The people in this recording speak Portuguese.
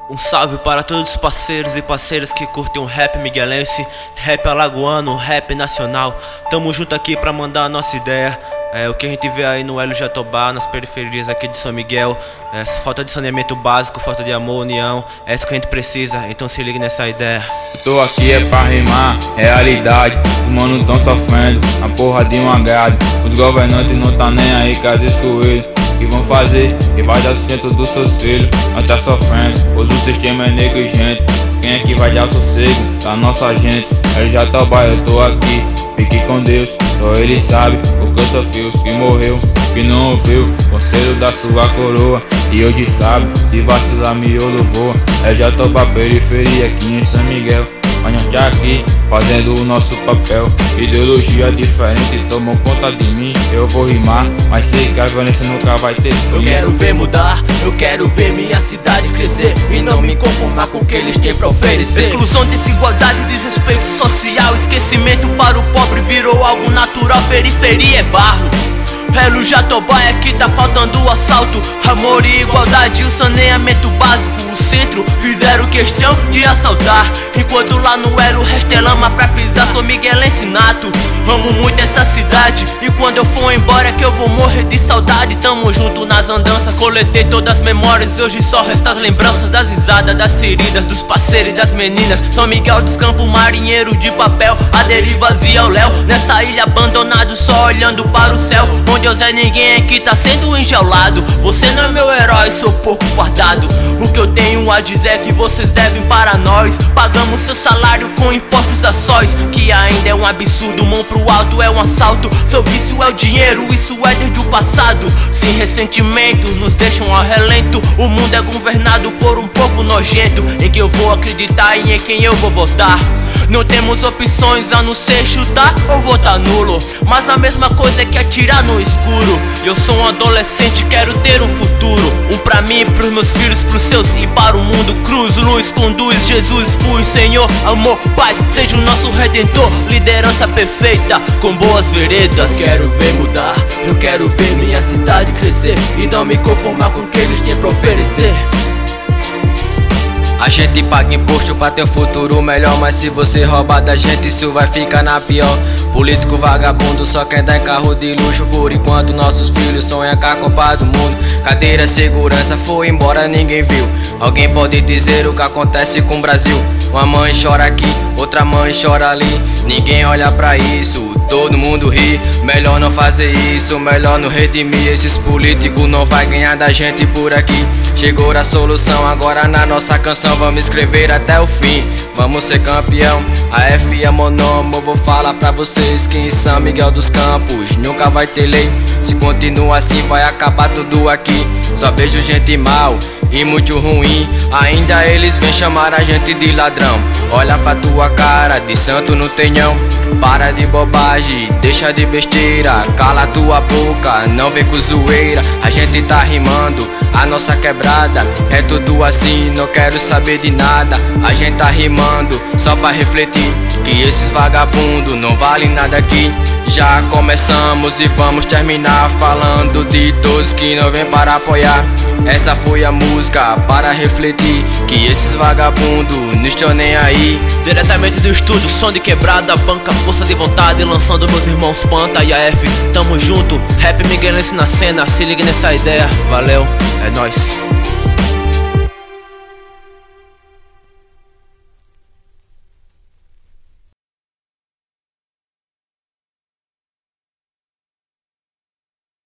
Um salve para todos os parceiros e parceiras que curtem o rap miguelense, rap alagoano, rap nacional. Tamo junto aqui pra mandar a nossa ideia. O que a gente vê aí no Hélio Jatobá, nas periferias aqui de São Miguel, falta de saneamento básico, falta de amor, união. É isso que a gente precisa, então se ligue nessa ideia. Eu tô aqui pra rimar, realidade. Os manos tão sofrendo, a porra de um agrado. Os governantes não tá nem aí com as escolhas que vão fazer, que vai dar sustento dos seus filhos. Nós tá sofrendo, pois o sistema é negligente. Quem é que vai dar sossego da nossa gente? Hélio Jatobá, eu tô aqui, fique com Deus. Só ele sabe o que eu sofri, os que morreu, que não ouviu conselho da sua coroa. E hoje sabe, se vacilar miolo voa. Hélio Jatobá, periferia aqui em São Miguel. Mas nós tá aqui, fazendo o nosso papel. Ideologia diferente tomam conta de mim. Eu vou rimar, mas sei que a violência nunca vai ter fim. Eu quero ver mudar, eu quero ver minha cidade crescer e não me conformar com o que eles têm pra oferecer. Exclusão, desigualdade, desrespeito social, esquecimento para o pobre virou algo natural. Periferia é barro. Hélio Jatobá é que tá faltando o assalto, amor e igualdade, o saneamento básico. O centro fizeram questão de assaltar, enquanto lá no Hélio resta é lama pra pisar. Sou miguelense nato, amo muito essa cidade, e quando eu for embora é que eu vou morrer de saudade. Tamo junto nas andanças, coletei todas as memórias, hoje só restam as lembranças das risadas, das feridas, dos parceiros e das meninas. São Miguel dos Campos, marinheiro de papel, a deriva vazia ao léu, nessa ilha abandonado, só olhando para o céu. Onde Deus é ninguém aqui tá sendo enjaulado. Você não é meu herói, sou pouco fardado. O que eu tenho a dizer é que vocês devem para nós. Pagamos seu salário com impostos a sós, que ainda é um absurdo, mão pro alto é um assalto. Seu vício é o dinheiro, isso é desde o passado. Sem ressentimento, nos deixam ao relento. O mundo é governado por um povo nojento. Em que eu vou acreditar e em quem eu vou votar. Não temos opções a não ser chutar ou votar nulo, mas a mesma coisa é que atirar no escuro. Eu sou um adolescente, quero ter um futuro, um pra mim, pros meus filhos, pros seus e para o mundo. Cruz, luz, conduz, Jesus fui, Senhor, amor, paz, seja o nosso redentor. Liderança perfeita, com boas veredas. Eu quero ver mudar, eu quero ver minha cidade crescer e não me conformar com o que eles têm pra oferecer. A gente paga imposto pra ter um futuro melhor, mas se você roubar da gente isso vai ficar na pior. Político vagabundo só quer dar carro de luxo, por enquanto nossos filhos sonham com a Copa do Mundo. Cadeira, segurança, foi embora, ninguém viu. Alguém pode dizer o que acontece com o Brasil? Uma mãe chora aqui, outra mãe chora ali. Ninguém olha pra isso, todo mundo ri. Melhor não fazer isso, melhor não redimir. Esses políticos não vai ganhar da gente por aqui. Chegou a solução agora na nossa canção, vamos escrever até o fim, vamos ser campeão. A F é monômo, vou falar pra vocês que em São Miguel dos Campos nunca vai ter lei. Se continuar assim vai acabar tudo aqui. Só vejo gente mal e muito ruim, ainda eles vêm chamar a gente de ladrão. Olha pra tua cara, de santo não tem não. Para de bobagem, deixa de besteira, cala tua boca, não vem com zoeira. A gente tá rimando, a nossa quebrada é tudo assim, não quero saber de nada. A gente tá rimando só pra refletir que esses vagabundos não valem nada aqui. Já começamos e vamos terminar falando de todos que não vêm para apoiar. Essa foi a música para refletir que esses vagabundos não estão nem aí. Diretamente do estúdio, som de quebrada, banca, força de vontade, lançando meus irmãos Panta e AF. Tamo junto, rap miguelense na cena, se liga nessa ideia, valeu, é nóis.